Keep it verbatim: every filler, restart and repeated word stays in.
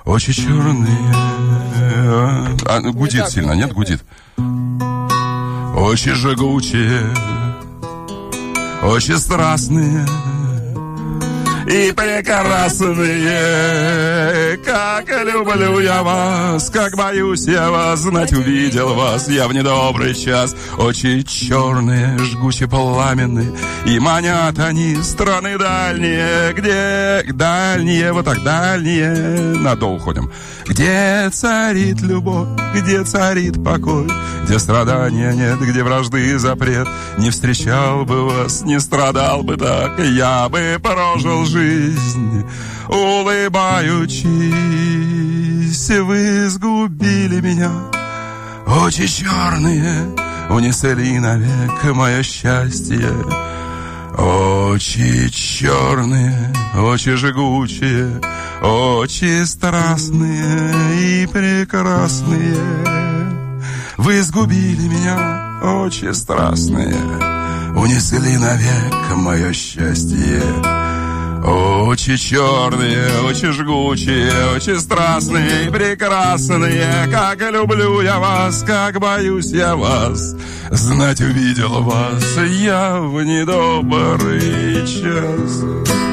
очи черные. А, гудит не сильно, нет? Гудит. Очи жгучие, очи страстные и прекрасные. Как люблю я вас, как боюсь я вас, знать увидел вас я в недобрый час. Очи черные, жгучие, пламенные, и манят они страны дальние, где дальние, вот так дальние, надолго уходим. Где царит любовь, где царит покой, где страдания нет, где вражды запрет. Не встречал бы вас, не страдал бы так, я бы прожил жизнь, улыбаючись. Вы сгубили меня, очи черные, унесли навек мое счастье. Очи черные, очи жгучие, очи страстные и прекрасные. Вы сгубили меня, очи страстные, унесли навек мое счастье. Очи черные, очи жгучие, очи страстные и прекрасные. Как люблю я вас, как боюсь я вас, знать увидел вас я в недобрый час.